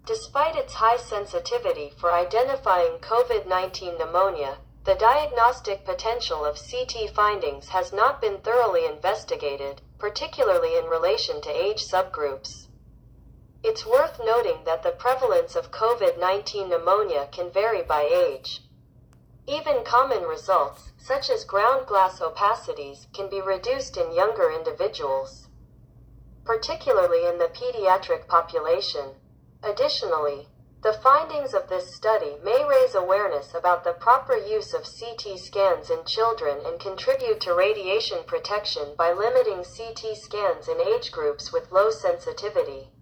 Despite its high sensitivity for identifying COVID-19 pneumonia, the diagnostic potential of CT findings has not been thoroughly investigated, particularly in relation to age subgroups. It's worth noting that the prevalence of COVID-19 pneumonia can vary by age. Even common results, such as ground glass opacities, can be reduced in younger individuals, particularly in the pediatric population. Additionally, the findings of this study may raise awareness about the proper use of CT scans in children and contribute to radiation protection by limiting CT scans in age groups with low sensitivity.